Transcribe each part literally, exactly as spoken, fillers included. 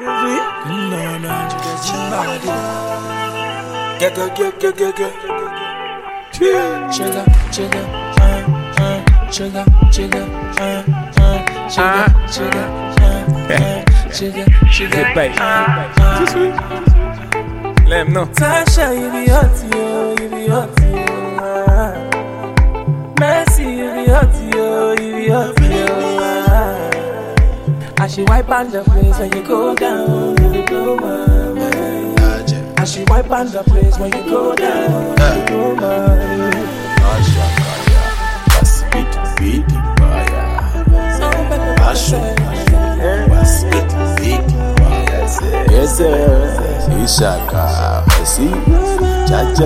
Get get get get get get. Sugar, sugar, uh, uh, sugar, sugar, uh, uh, sugar, sugar, uh, uh, sugar, sugar, baby. Uh, uh. Let him know. Tasha, you be hot, yo, you be hot, yo. Uh. Mercy, you be hot, yo, you be hot, yo. Uh. I should wipe on the place when you go down, you go my way. I should wipe on the place when you go down, you go my way. Yes, sir. Ishaka, see, Chacha,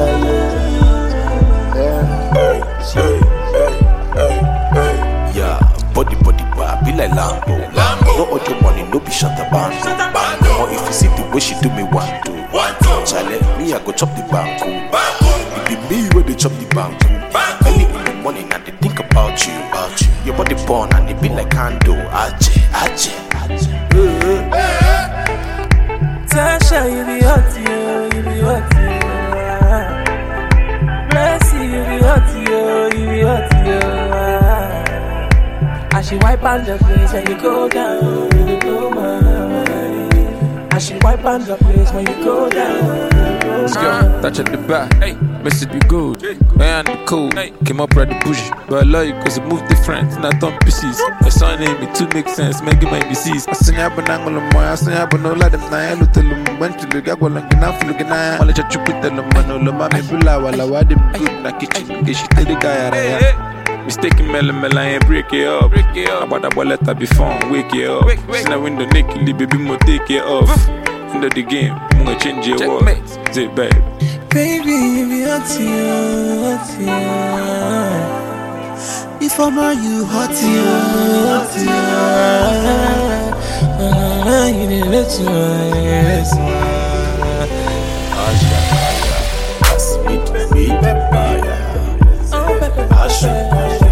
yeah, body, body, bar, be like Lambo. Lambo. No audio money, no be shut up, band. Or if you see the way she do me one, two, one, two. Chale, me, I go chop the banku. It be me where they chop the banku. Early in the morning, and they think about you, about you. Your body born, and it be like candle. Ache, ache, ache. Tasha, you be hot, yo, you be hot, yo. Mercy, you be hot, yo, you be hot, yo. I should wipe on the place when you go down, you go my way. I should wipe on the place when you go down. Let's go, touch at the back. Hey, message be good. Man, the cool. Came up right the bush. But I love you cause it moved different. Not on pieces. My son name, it too makes sense. Make it my disease. I sing up an angle of my I sing up no let them I look tell them went to look at one like enough looking at. I'll let you put them on the mommy bula while I wad them good in the kitchen. Get she tell the guy. Mistaken melon melon and break it up. Break it up. About that wallet I be fun. Wake it up. In the window naked, baby, mo take it off. End of the game, I'm gonna change your world. Say, babe. Baby, you be hot, yo, hot, yo. If I'm on you, hot, yo, hot, yo. You need to let you, yes, Sweet, sweet, fire.